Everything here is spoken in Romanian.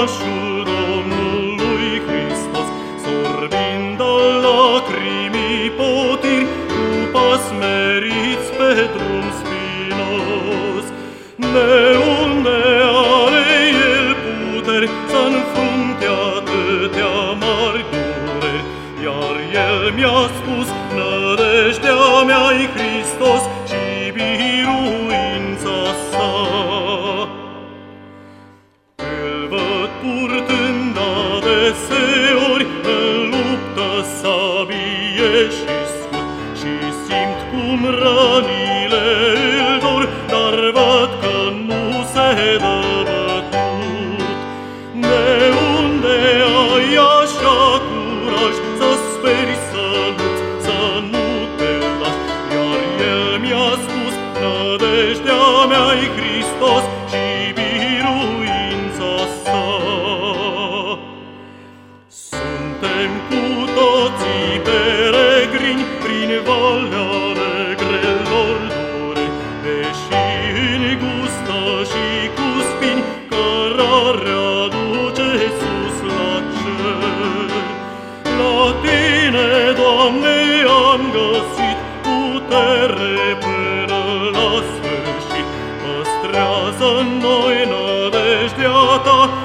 urmașul Domnului Hristos, sorbind al lacrimii potiri, cu pas meriți pe drum spinos. De unde are El puteri să înfrunte atâtea mari dureri? Iar El mi-a spus, nădejdea mea-i Hristos și biruința sa. Îl văd purtând adeseori în luptă sabie și scut, și simt cum rănile îl dor, dar văd că nu se dă bătut. De unde ai așa curaj să speri, să lupți, să nu te lași? Iar El mi-a spus, nădejdea mea-i Hristos și biruința sa. Suntem cu toții peregrini prin valea negrelor dure, deși îngustă și cu spini, cărarea duce sus la cer. La Tine, Doamne, am găsit putere până la sfârșit. Păstrează în noi nădejdea Ta,